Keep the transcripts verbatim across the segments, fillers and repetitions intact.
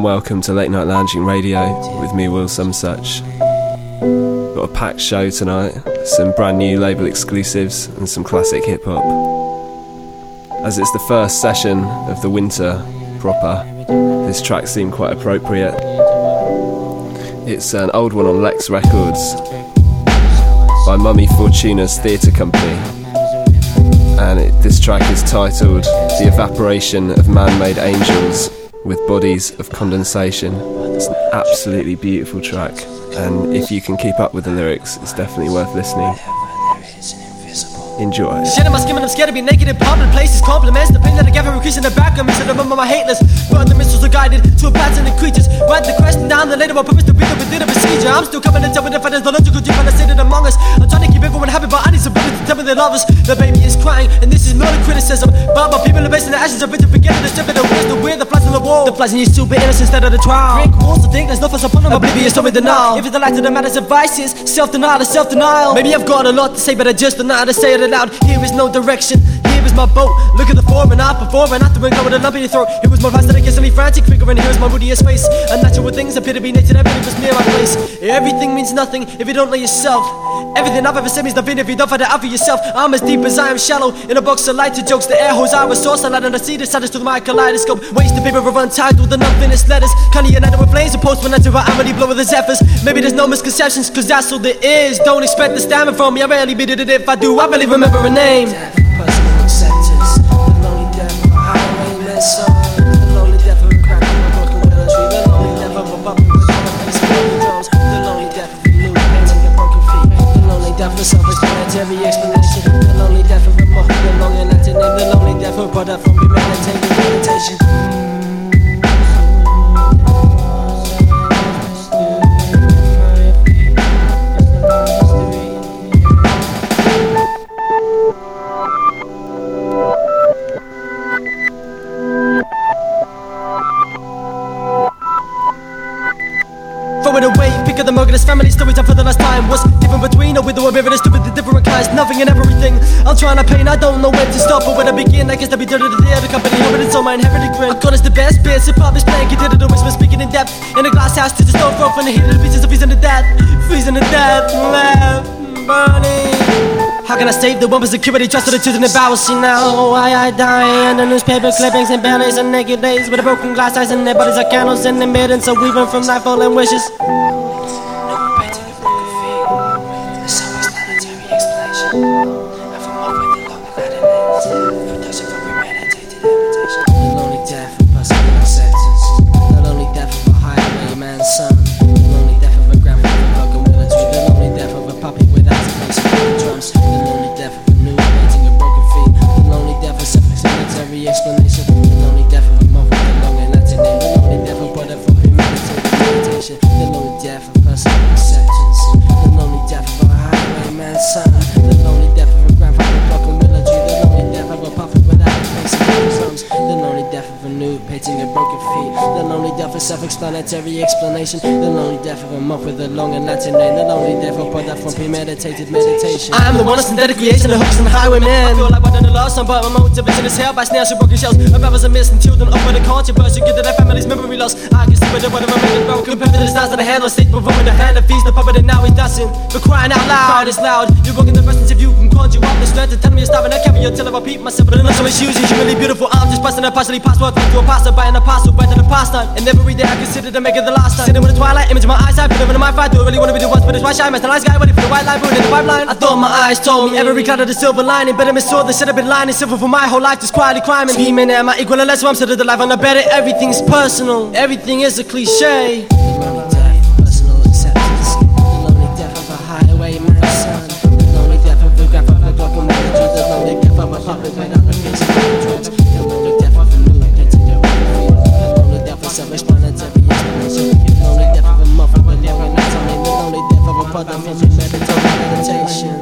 and welcome to Late Night Lounging Radio with me, Will Somesuch. Got a packed show tonight, some brand new label exclusives and some classic hip hop. As it's the first session of the winter proper, this track seemed quite appropriate. It's an old one on Lex Records by Mummy Fortuna's Theatre Company, and it, this track is titled The Evaporation of Man-Made Angels with Bodies of Condensation. It's an absolutely beautiful track, and if you can keep up with the lyrics, it's definitely worth listening. Enjoy. Shit in my skin and I'm scared to be naked in public places. Compliments, the pain that I get from increasing the back of me. So the moment my hateless, but the missiles are guided to a pattern of creatures. Write the question down, the later what purpose to be the within a procedure. I'm still coming to tell me the fight is the logical deep and I sit it among us. I'm trying to keep everyone happy, but I need some brothers to tell me they love us. The baby is crying, and this is not a criticism. But my people are based in the ashes of it to forget the strip of the wheels, the weird, the flies on the wall. The flies in you stupid innocence instead of the trial. Break walls to think there's no fuss upon them. Oblivious of denial. If it's the light to the matters of vices, self-denial is self-denial. Maybe I've got a lot to say, but I just don't know how to say it aloud. Here is no direction, here is my boat. Look at the form and I perform, and after we go with a lump in your throat. It was more fast than I guess any frantic figure, and here's my moodiest face. Unnatural things appear to be nature, everything was near my place. Everything means nothing if you don't know yourself. Everything I've ever said means nothing if you don't find it out for yourself. I'm as deep as I am shallow, in a box of light to jokes. The air holes I was source, I light and I see the sadness through my kaleidoscope. Waste the paper of untitled and unfinished letters. Kinda united with flames, a postman until I already blow with the zephyrs. Maybe there's no misconceptions, cause that's all there is. Don't expect the stammer from me, I rarely beat it, if I do, I barely remember a name. Personal acceptance, the lonely death of a highwayman son. The lonely death of a crack on a broken willow tree. The lonely death of a bubble with a face of broken drums. The lonely death of a new painting and broken feet. The lonely death of self-explanatory explanation. The lonely death of a moth, the long and Latin name. The lonely death of a product from premeditated meditation. Throw it away, pick up the mug of this family story time for the last time. What's different between a widow and river, stupid, the different kinds, nothing and everything. I'm trying to paint, I don't know where to stop or where to begin. I guess I'll be dirty to the other company, but it's all my inherited grin. I call this the best bits, hip hop is playing, consider the whisper speaking in depth. In a glass house to the stone throw from the heat of the pieces of freezing to death. Freezing to death, left, burning. How can I save the one for security, trust of the truth in the bowels? See now why I die under newspaper clippings and banners and naked days with a broken glass eyes and their bodies are candles in the mid, and so weaving from nightfall and wishes. Explanation. The lonely death of a moth with a long and Latin name. The lonely death of product from premeditated meditation. The lonely death of personal acceptance. The lonely death of a highwayman's son. The lonely death of a grandfather clock and military. The lonely death of a puppet without a face and drums. The lonely death of a nude painting a broken feet. The lonely death of self-explanatory explanation. The lonely death of a moth with a long and Latin name. The lonely death of product from premeditated meditation. I am the one of synthetic creation, the hooks and the highwayman. I feel like I done the love song, but my motive is in his hell by snares and broken shells. My brothers are missing children up with a controversy. Get to their family's memory loss. I can see where the whatever made it broken. Compared to the stars of the hand on stage, performing the hand that feeds the puppet, and now he doesn't. But crying out loud, crying is loud. You're broken the essence if you can conjure up the strength to tell me to stop and I can't be until I repeat myself. But enough so it's usually really beautiful. I'm just busting a partially password to a pastor by an apostle, right to the past time. And every day I consider to make it the last time. Sitting with a twilight image in my eyesight, put over to my fight. Do I really wanna be the one, but it's why shine. Master nice guy, ready for the white line, ruining the pipeline. I thought my eyes told me every cloud of the silver lining, but I missaw the shit I've been lining. Silver for my whole life, just quietly climbing. Scheming, am I equal unless I'm sitting alive on the better? Everything's personal, everything is a cliche. The lonely death, personal acceptance. The lonely death of a highwayman's son. The lonely death of a grandfather clock and military. The lonely death of a puppet without a face and drugs. The lonely death of a new painting your feet. The lonely death of self-explanatory explanation. The lonely death of a muff with a long and Latin name. The lonely death of a product from premeditated meditation.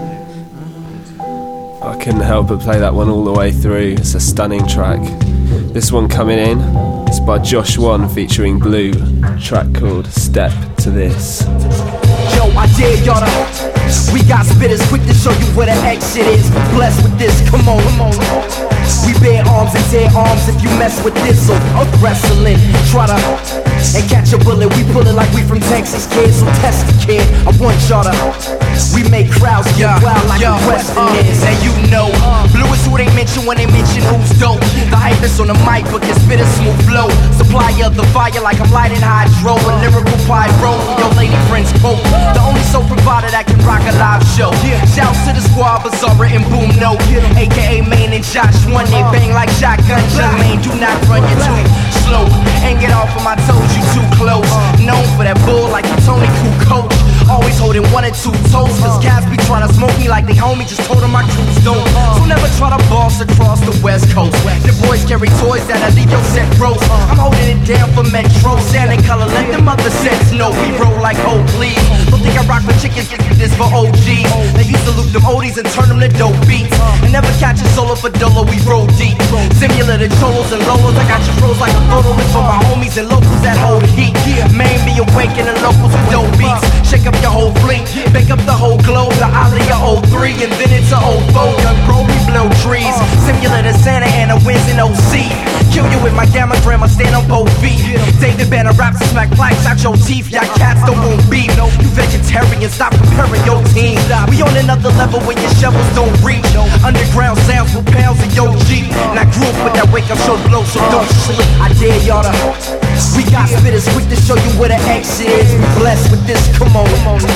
I couldn't help but play that one all the way through. It's a stunning track. This one coming in, it's by Josh One featuring Blue, a track called Step to This. Yo, I dare y'all to. We got spitters quick to show you where the exit is. Blessed with this, come on, come on. We bear arms and tear arms if you mess with this. So up wrestling, try to and catch a bullet. We pull it like we from Texas, kids. So test the kid. I want y'all to. We make crowds get wild like the Western uh, is. And you know, blue is who they mention when they mention who's dope. The hype is on the mic, but can spit a smooth flow. Supply of the fire like I'm lighting hydro. A lyrical pyro, your lady friends quote. The only soul provider that can rock a live show. Shouts to the squad, Bizarra and Boom No, A K A Main and Josh One. They bang like shotguns. Young man, do not run, you're too slow. And get off of my toes, you too close. Known for that bull like you Tony Kukoc. Always holding one and two toes. Cause cats be trying to smoke me like they homie. Just told them my crews don't. So never try to boss across the west coast. The boys carry toys that'll leave your set gross. I'm holding it down for Metro. Sand and color, let them other sets know. We roll like oh please. Don't think I rock with chickens, get this for O Gs. They used to loop them oldies and turn them to dope beats. And never catch a solo for Dolo, we roll deep. Similar to cholos and lolos. I got your pros like a photo list for my homies and locals that hold heat. Main be awakening the locals with dope beats. Shake up your whole fleet, pick up the whole globe. The Aliyah oh three and then it's a oh four. Young bro, we blow trees. Similar to Santa Ana wins in O C. Kill you with my gamma grandma, stand on both feet. David Banner raps and smack plaques out your teeth. Y'all cats don't want beef. You vegetarians, stop comparing your team. We on another level when your shovels don't reach. Underground sounds with pounds of your Jeep. And I grew up with that wake up show blow, so don't sleep. I dare y'all to. We got spitters quick to show you where the exit is. We blessed with this, come on.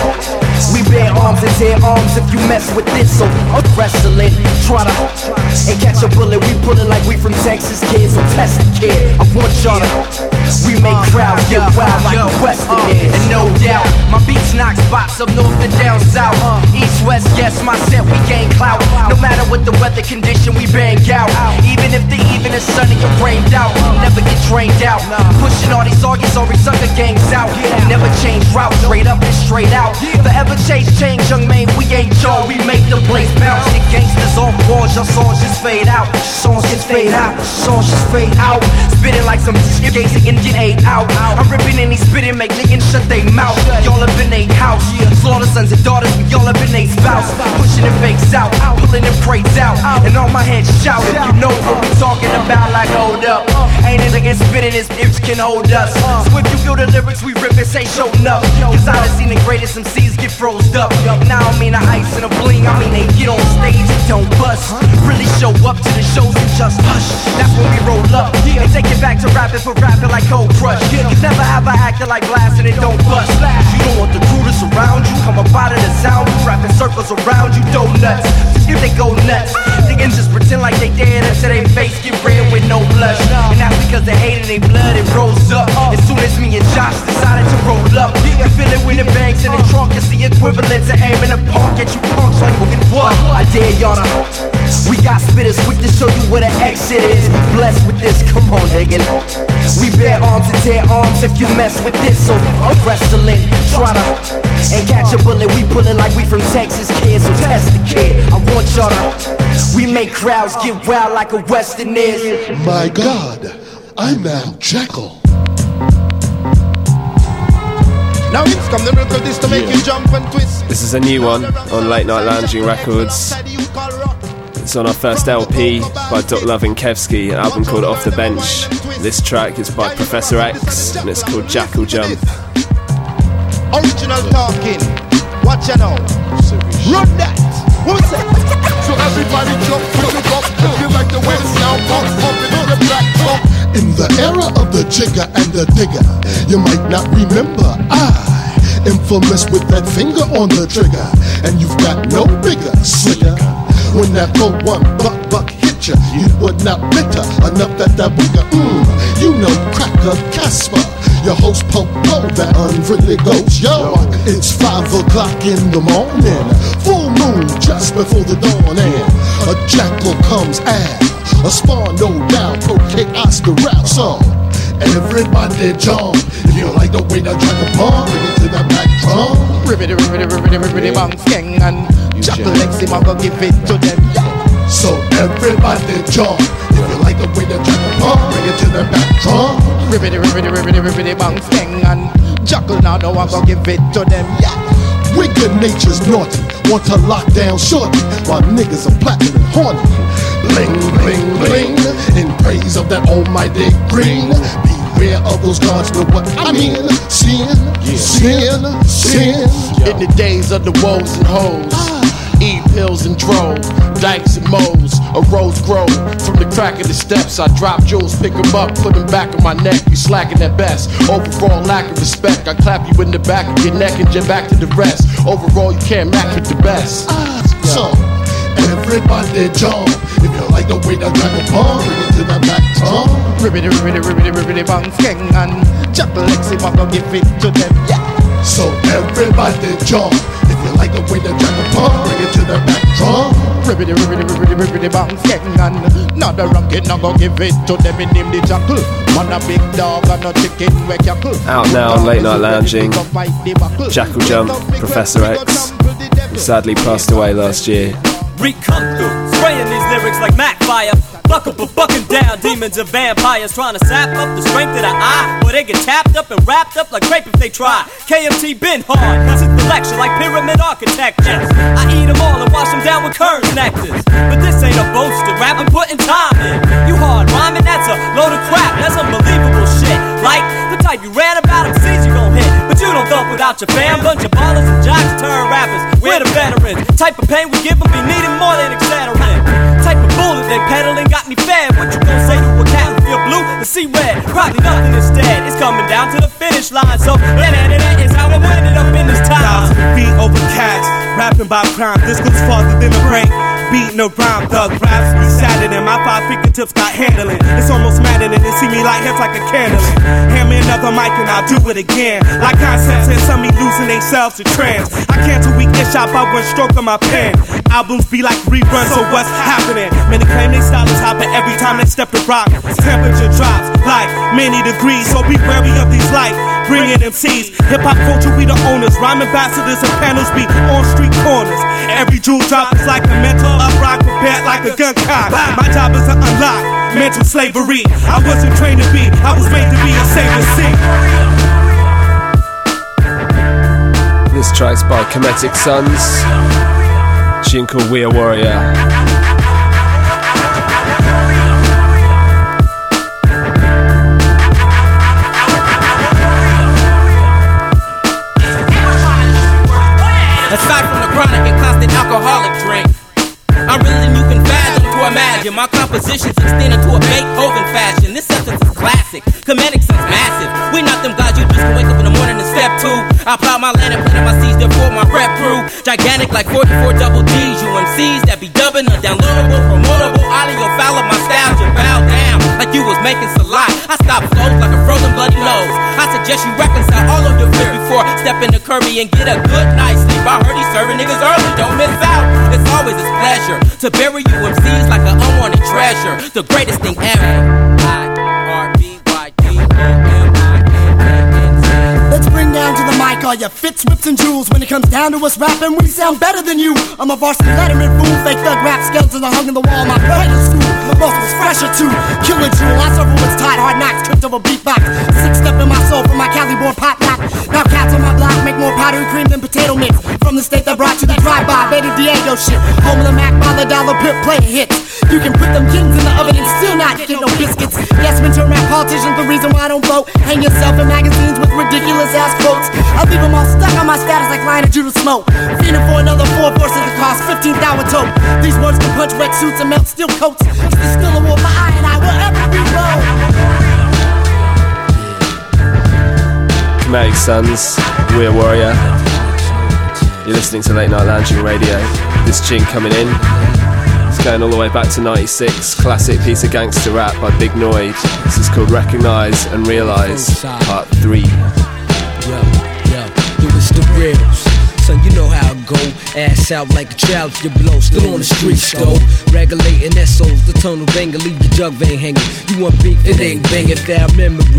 We bear arms and tear arms if you mess with this. So up wrestling, try to and catch a bullet. We pull it like we from Texas, kids. So test the kid. I want y'all to. We make crowds get wild like the Western is. And no doubt, my beats knock spots up north and down south. East, west, yes, my set, we gain clout. No matter what the weather condition, we bang out. Even if the even is sunny and rained out, never get drained out. Pushing all these August, sorry sucker gangs out. Never change route, straight up and straight out. Forever chase change, young man, we ain't y'all. We make the place bounce. The gangsters off walls, your songs just fade out. Songs just fade out, songs just fade out. Spitting like some gangsta and get eight out. I'm ripping and he spitting, make niggas shut they mouth. Y'all up in they house, slaughter sons and daughters, we all up in they spouse. Pushing them fakes out, pulling them crates out. And on my head shout, if you know what we talking about, like hold up. Ain't it like spitting, his bitch can hold us. So if you feel the lyrics we rip it, say show up. Cause I done seen the greatest M Cs get froze up. Now I mean the ice and the bling, I mean they get on stage and don't bust. Really show up to the shows and just hush. That's when we roll up. And take it back to rapping for rapping like Cold Crush. Cause never have I acted like blast and it don't bust. You don't want the crew to surround you, come up out of the sound. You rapping circles around you, donuts. If they go nuts, they can just pretend like they dead until they face get red with no blush. And that's because they hated their blood, it rose up. As soon as me and Josh decided to roll up, you feel it with the bangs in the trunk. It's the equivalent to aiming a punk at you punks like what? I dare y'all to. We got spitters quick to show you where the exit is. We blessed with this, come on nigga. We bear arms and tear arms if you mess with this. So I'm wrestling, try to and catch a bullet. We pull it like we from Texas, kids. So test the kid. I want y'all to. We make crowds get wild like a Western is. My God, I'm Al Jekyll. Now it's come the record this to make yeah. you jump and twist. This is a new one on Late Night Lounging Records. It's on our first L P by Doc Love and Kevski, an album called Off the Bench. This track is by Professor X and it's called Jackal Jump. Original talking, watch you now. Run that. What's that? So everybody jump to the bump. If you like the way the sound pumps, pump it in your black trunk. In the era of the jigger and the digger, you might not remember I, infamous with that finger on the trigger, and you've got no bigger, slicker. When that low one buck buck hit you, you would not bitter enough that that booger, mmm, you know Cracker Casper, your host Popo, that unfriendly ghost. Yo, it's five o'clock in the morning, full moon just before the dawn, and a jackal comes out, a spawn no doubt, okay, Oscar rap song. Everybody jump, if you like the way the jackal pump, bring it to the back drum. Ribbity, ribbity, ribbity, ribbity, bang, skeng, and Jackal Lexi, I'm gonna give it to them. So everybody jump, if you like the way the jackal pump, bring it to the back drum. Ribbity, ribbity, ribbity, ribbity, bang, skeng, and Jackal now, no, I'm gonna give it to them. Yeah. Wicked nature's naughty, want to lock down shorty, while niggas are platinum and horny. bling, bling, bling, in praise of that almighty green. Beware of those gods, know what I mean? Sin, yeah. sin, sin. Yeah. In the days of the woes and hoes, ah. eat pills and drove, dikes and moles, a rose grow. From the crack of the steps, I drop jewels, pick them up, put them back on my neck. You slacking at best. Overall lack of respect, I clap you in the back of your neck and jet back to the rest. Overall, you can't match with the best. Ah. So, everybody jump. If you like the way the dragon palm, bring it to the back drum. Ribbity, ribbity, ribbity, ribbity, bang, skeng, and Jackal Lexi, I'm gonna give it to them, yeah. So everybody jump. If you like the way the dragon palm, bring it to the back drum. Ribbity, ribbity, ribbity, ribbity, bang, skeng, and not the ranking, I'm gonna give it to them in name the Jackal. Man a big dog and a chicken where Jackal. Out now on Late Night Lounging, Jackal Jump, Professor X, who sadly passed away last year. Reek come through, spraying these lyrics like Mac fire. Buck up and bucking down demons and vampires, trying to sap up the strength of the eye, or they get tapped up and wrapped up like crepe if they try. K M T been hard, cause it's the lecture like pyramid architecture. I eat them all and wash them down with Kern's nectars. But this ain't a boasted rap, I'm putting time in. You hard rhyming, that's a load of crap, that's unbelievable shit. Like the type you read about, M Cs you gon' hit. But you don't thump without your fam, bunch of ballers and jocks turn rappers. We're the veterans, type of pain we give them be needing more than Excedrin. Type of bullet they peddling got me fed. What you gon' say to a cat who feel blue and see red? Probably nothing instead. It's coming down to the finish line. So that, that, that is how I ended up in this time. Beat over cats, rapping about crime. This goes farther than a break. Beating a rhyme, thug raps be sadder than my five fingertips got handling. It's almost maddening to see me light hits like a candle. Hand me another mic and I'll do it again. Like concepts and some me losing themselves to trance. I can't too weak ish out by one stroke of my pen. Albums be like reruns, so what's happening? Many claim they style is hot, but every time they step to rock, temperature drops like many degrees. So be wary of these light bringing M Cs. Hip hop culture, we the owners. Rhyme ambassadors and panels be on street corners. Every jewel drop is like a mental uprock, prepared like a gun cock. My job is to unlock mental slavery. I wasn't trained to be, I was made to be a saver sea. This track's by Kemetic Sons, tune called We Are Warrior. Aside from the chronic and constant alcoholic drink, I'm realer than you can fathom to imagine. My compositions extend into a Beethoven fashion. This substance is classic, Kemetic Sons massive. We not them guys you just can wake up in the morning and step to. I plow my land and plant my seeds, therefore my rep crew gigantic like forty-four double D's. You M Cs that be dubbing undownloadable, promotable, audio foul of my styles. You bow down like you was making salat. I stop flows like a frozen bloody nose. I suggest you reconcile all of your fear before stepping to Kirby and get a good night's sleep. I heard he's serving niggas early, don't miss out. It's always his pleasure to bury you M Cs like an unwanted treasure. The greatest thing ever. I R B Y D O M I N N T. Let's bring down to the mic all your fits, whips, and jewels. When it comes down to us rapping, we sound better than you. I'm a varsity letterman fool, fake thug rap skeletons are hung in the wall. My private school, my boss was fresher too. Killer jewel, I serve what's tight, hard knocks, tripped over beatbox. Six step in my soul from my Cali born pop knock. Now cats on my block make more powdery cream than potato mix. From the state that brought you the drive-by, Betty Diego shit. Home of the Mac, by the dollar pip player hits. You can put them kittens in the oven and still not get no biscuits. Yes, men turn rap politicians, the reason why I don't vote. Hang yourself in magazines with ridiculous ass quotes. I leave them all stuck on my status like Lion of Judah Smoke. Feeding for another four forces that cost fifteen thousand tote. These words can punch wet suits and melt steel coats. There's still a war for I and I wherever we roll. Kemetic Sons, We Are Warrior. You're listening to Late Night Lounging Radio. This tune coming in, it's going all the way back to ninety-six. Classic piece of gangster rap by Big Noid. This is called Recognize and Realize, Part three. Yo, yo, it was the reals. Son, you know how it go. Ass out like a child if you blow. Still on the streets though. Regulating S Os, the tunnel banger, leave your jug vein hanging. You want beef, it ain't banging. Foul memories.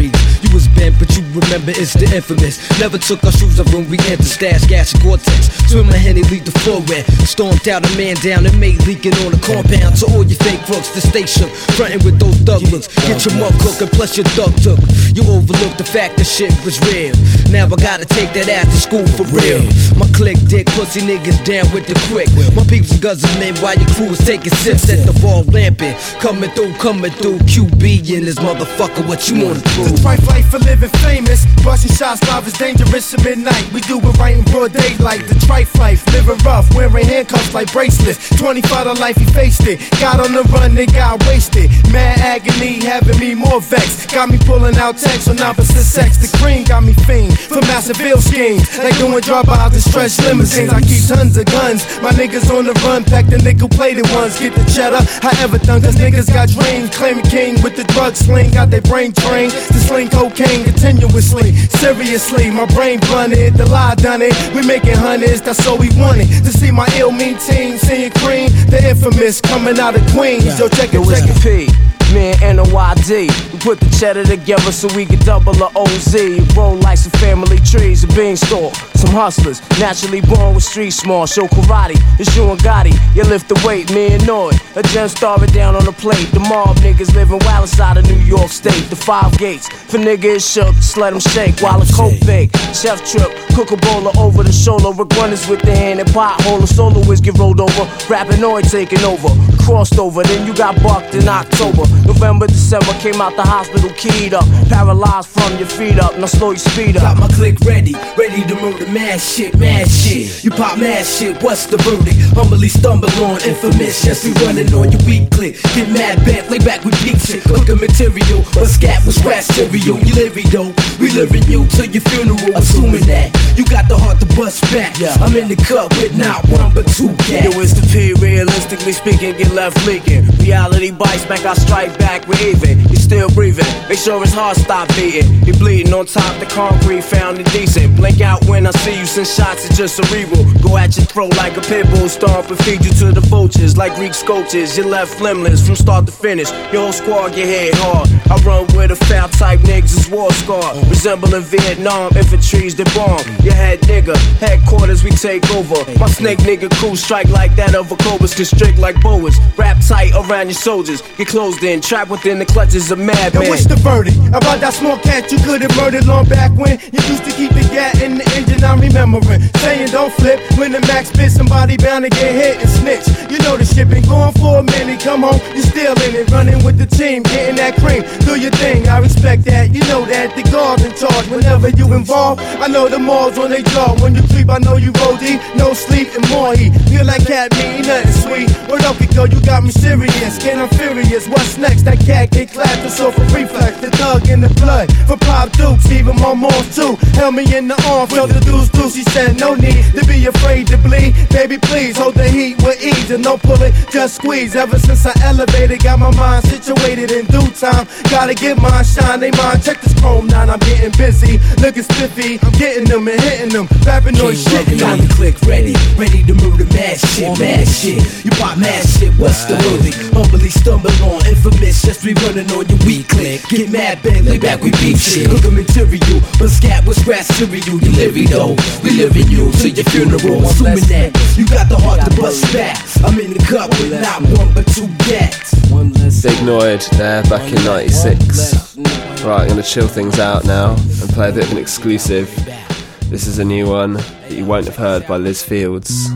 You was bent, but you remember it's the infamous. Never took our shoes off when we entered Stash, Gas, and Gore-Tex. Swim my Henny, lead the forehead. Stormed out a man down and made leaking on the compound. To all your fake crooks, the station frontin' with those thug looks. Get your mug cook and plus your thug took. You overlooked the fact that shit was real. Now I gotta take that ass to school for real. My click dick pussy niggas down with the quick. My peeps and guzzling while your crew is taking sips at the ball lamping. Coming through, coming through, Q B in this motherfucker. What you wanna do? The trife life for living famous. Busting shots live is dangerous at midnight. We do it right in broad daylight. The trife life, living rough, wearing handcuffs like bracelets. twenty-five to life, he faced it. Got on the run, they got wasted. Mad agony, having me more vexed. Got me pulling out texts on opposite sex. The cream got me fiend for massive bill schemes. Like doing drive-bys and stretch limousines. I keep tons of guns. My niggas on the run, pack the nickel-plated ones. Get the cheddar, however done, cause niggas got dreams. Claiming king with the drug sling. Got their brain trained to sling cocaine continuously. Seriously, my brain blunted. The lie done it. We making hundreds, that's all we wanted. To see my ill mean team, seeing cream. The infamous coming out of Queens. Yo, check it, check it. P. Me and N O I D, we put the cheddar together so we can double the O Z. Roll like some family trees, a beanstalk. Some hustlers, naturally born with street small. Show karate, it's you and Gotti. You lift the weight, me and Noy. A gem starving down on the plate. The mob niggas living wild inside of New York State. The five gates, for niggas shook, just let them shake while a coke bake. Chef trip, cook a bowler over the shoulder. Rick runners with the hand and pothole. A soloist get rolled over. Rapping Noy taking over. Crossed over, then you got bucked in October. November, December, came out the hospital keyed up. Paralyzed from your feet up, now slow your speed up. Got my click ready, ready to murder mad shit, mad shit. You pop mad shit, what's the verdict? Humbly stumble on infamous, yes we running on your weak click. Get mad bent, lay back with deep shit. Click of material, but scat with scratch stereo. You living though, we living you till your funeral. Assuming that you got the heart to bust back. I'm in the cup with not one but two cats. Yo, it's the P, realistically speaking, get left leaking. Reality bites back, I strike back, we're even. You're still breathing, make sure his heart stop beating. You're bleeding on top, the concrete found indecent. Blink out when I see you, since shots is just cerebral. Go at your throat like a pit bull, stomp and feed you to the vultures like Greek sculptures. You're left limbless from start to finish. Your whole squad get hit hard. I run with a foul type niggas is war scar. Resembling Vietnam infantry's the bomb. Your head nigga, headquarters we take over. My snake nigga crew strike like that of a cobras, constrict like boas. Wrap tight around your soldiers, get closed in, trapped within the clutches of madmen. Yo, what's the verdict about that small cat you could have murdered long back when you used to keep the gat in the engine? I'm remembering saying don't flip when the max spit, somebody bound to get hit and snitch. You know the shit been going for a minute. Come home, you still in it, running with the team, getting that cream. Do your thing, I respect that. You know that the guard's in charge whenever you involved. I know the malls on they jaw. When you creep, I know you roll deep, no sleep and more heat. Feel like cat meat, nothing sweet. Where up it go? You got me serious, skin I'm furious. What's next? That cat get clapped, the soul for reflex, the thug in the blood. For Pop Dukes, even my moms too. Held me in the arm, felt the deuce deuce. She said no need to be afraid to bleed. Baby, please hold the heat with ease and don't pull it, just squeeze. Ever since I elevated, got my mind situated in due time. Gotta get mine, shine they mind. Check this chrome nine, I'm getting busy, looking spiffy. I'm getting them and hitting them, rapping on shit. Got the click ready, ready to move the mad shit, mad shit. You pop mad shit, what's the verdict? Humbly stumble on infamous, just we running on your weak click. Get mad bang, lay back with beef shit. Cook a material, but scat with scratch cereal. You living though, we living you till your funeral. Assuming that you got the heart to bust back. I'm in the cup with not one but two cats. Big Noid there back in ninety-six. Right, I'm gonna chill things out now and play a bit of an exclusive. This is a new one that you won't have heard by Liz Fields.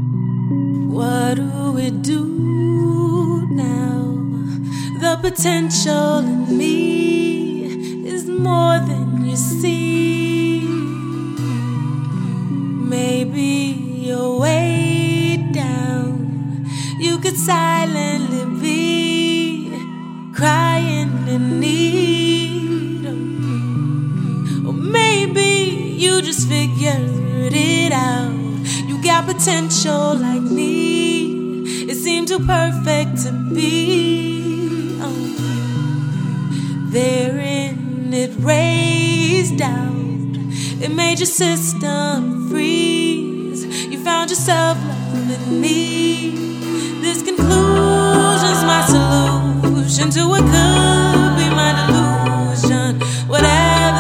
What do we do now? The potential in me is more than you see. Maybe you're way down. You could silently be crying in need. Or maybe you just figured it out. You got potential like me. It seemed too perfect to be. Oh. Therein it raised out. It made your system freeze. You found yourself loving me. This conclusion's my solution to what could be my delusion. Whatever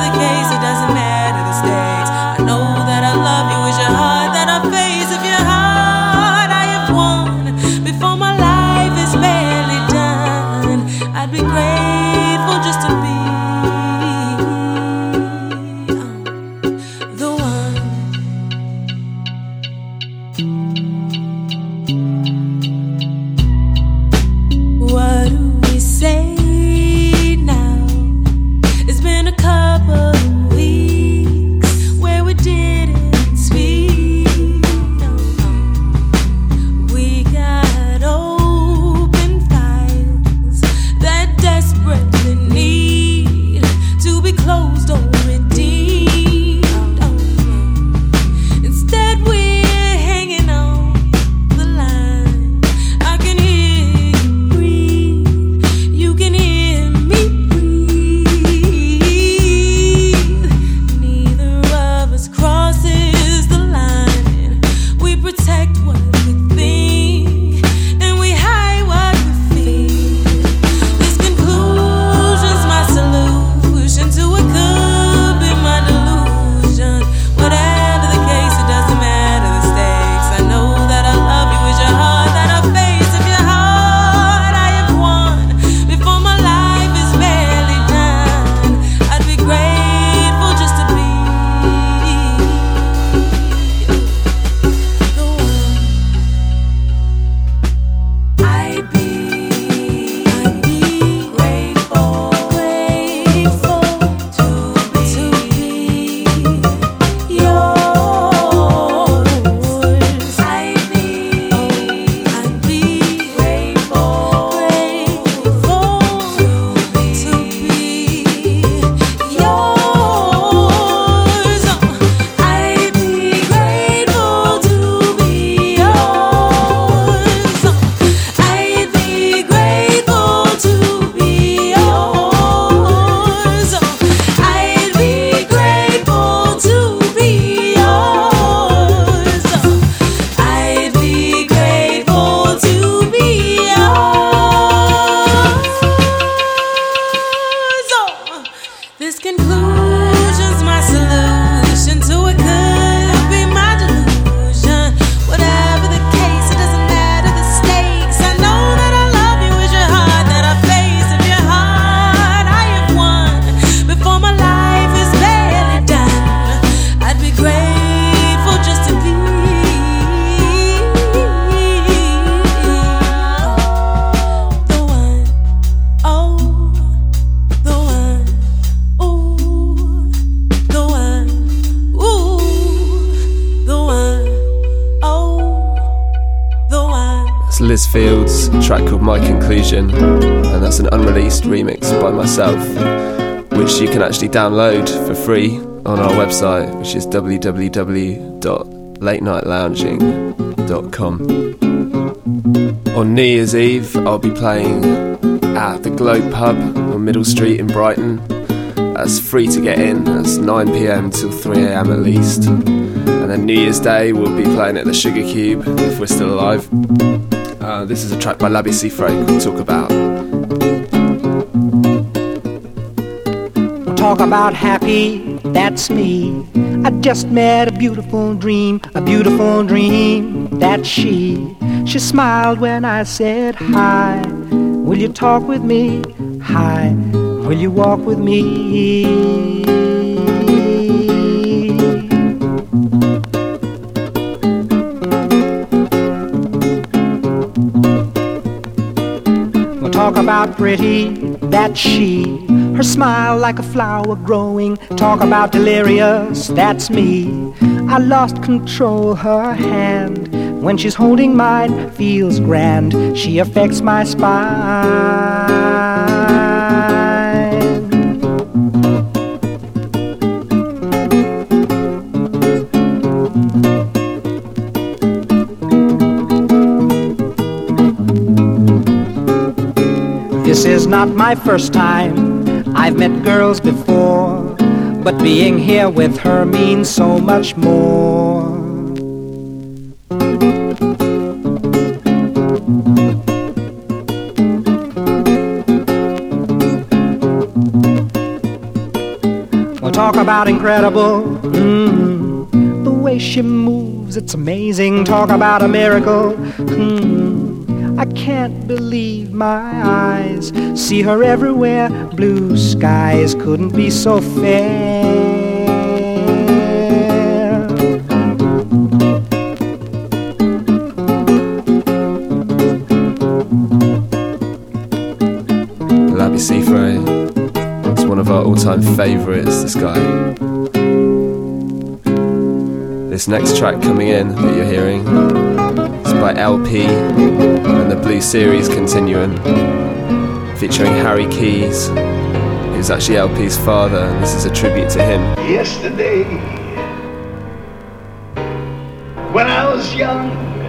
What do we say now? It's been a couple of weeks where we didn't speak. No, no. We got open files that desperately need to be closed or redeemed. Oh, instead, we're hanging on the line. I can hear you breathe. You can hear me breathe. Neither of us crosses the line. We protect what we think, and we hide what we feel. This conclusion's my solution to what could be my delusion. Whatever the case, it doesn't matter the stakes. I know that I love you with your heart, that I face of your heart I have won. Before my life is barely done, I'd be grateful just to be the one. I'd be, I'd be grateful, grateful to be, to be yours. I'd be, I'd be grateful, grateful to be, to be yours. I'd be grateful to be yours. I'd be grateful to be yours. I'd be grateful to be yours. I'd be grateful to be yours. Oh, this conclusion's my solution to what could be my delusion. Whatever the case, it doesn't matter the stakes. I know that I love you with your heart, that I face of your heart I have won. Before my life is barely done, I'd be grateful just to be the one. Oh, the one. Ooh, the one. Ooh, the one. Oh, the one. It's Liz Fields, a track called My Conclusion, and that's an unreleased remix by myself, which you can actually download for free on our website, which is w w w dot late night lounging dot com. On New Year's Eve, I'll be playing at the Globe Pub on Middle Street in Brighton. That's free to get in, that's nine p m till three a m at least. And then New Year's Day, we'll be playing at the Sugar Cube, if we're still alive. Uh, this is a track by Labi Siffre called Talk About. Talk about happy, that's me. I just met a beautiful dream, a beautiful dream. That's she. She smiled when I said hi. Will you talk with me? Hi. Will you walk with me? We'll talk about pretty, that's she. Her smile like a flower growing. Talk about delirious, that's me. I lost control, her hand, when she's holding mine, feels grand. She affects my spine. This is not my first time. I've met girls before, but being here with her means so much more. We'll talk about incredible, mm, the way she moves, it's amazing. Talk about a miracle, mm, I can't believe my eyes. See her everywhere, blue skies couldn't be so fair. Seafray. It's one of our all-time favourites, this guy. This next track coming in that you're hearing is by L P and the Blue Series Continuum, featuring Harry Keys, who's actually L P's father, and this is a tribute to him. Yesterday, when I was young,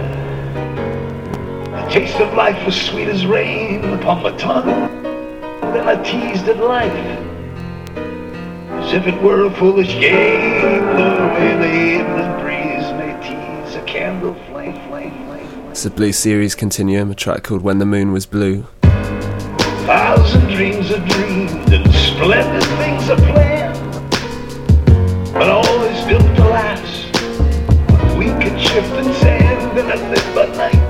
the taste of life was sweet as rain upon my tongue. Then I teased at life as if it were a foolish game, the way the evening breeze may tease a candle flame, flame, flame, flame. It's the Blue Series Continuum, a track called When the Moon Was Blue. Thousand dreams are dreamed and splendid things are planned, but all is built to last. We can shift and sand and I live by night.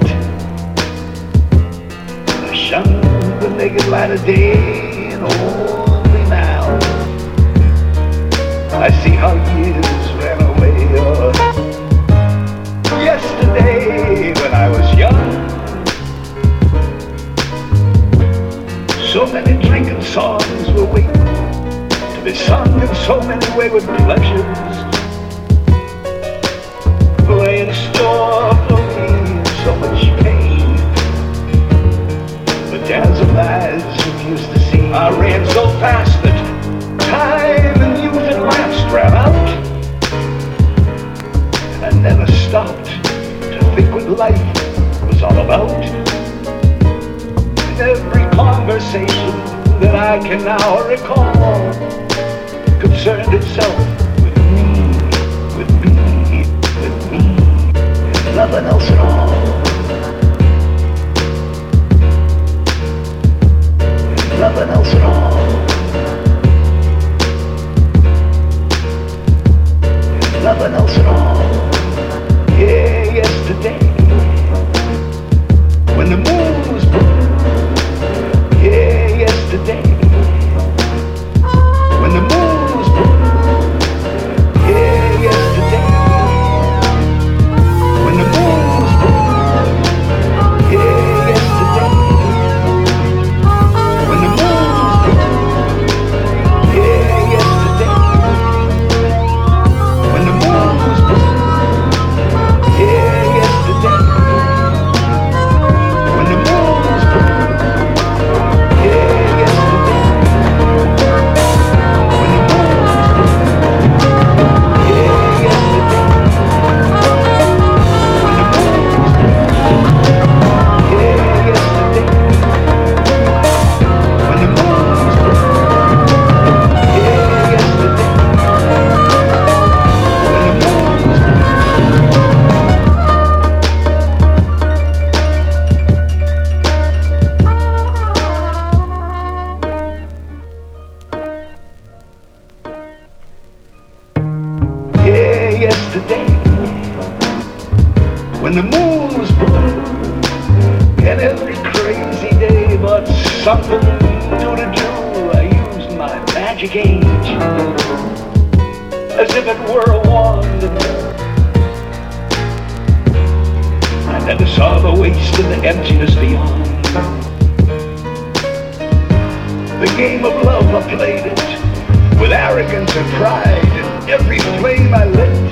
I shun the naked light of day, and only now I see how years ran away. Oh, yesterday when I was young, so many drinking songs were waiting to be sung, and so many wayward pleasures lay in store for me, and so much pain. But as of eyes refused to see, I ran so fast that time and youth at last ran out, and I never stopped to think what life was all about. And every conversation that I can now recall concerned itself with me, with me, with me, and nothing else at all. And nothing else at all. And nothing else at all. Yeah, yesterday, when the moon was blue. Yeah, yesterday, when the moon was blue. Yeah, yesterday, when the moon was blue. Yeah, yesterday, when the moon was blue. Yeah, yesterday, when the moon was blue. Yeah, yesterday, when the moon was blue. Yesterday, when the moon was blue, and every crazy day but something new to do, I used my magic age as if it were a wand. I never saw the waste and the emptiness beyond. The game of love, I played it with arrogance and pride, and every flame I lit,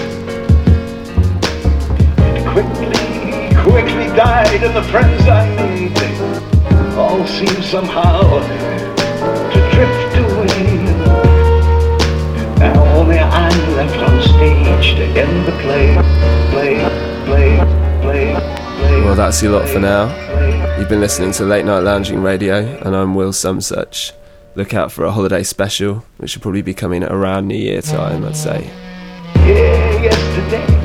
it quickly, quickly died, and the friends I made, they all seemed somehow to drift away. Now only I'm left on stage to end the play, play, play, play, play. Well, that's your lot for now. You've been listening to Late Night Lounging Radio, and I'm Will Sumsuch. Look out for a holiday special, which will probably be coming at around New Year time, I'd say. Yeah, yesterday.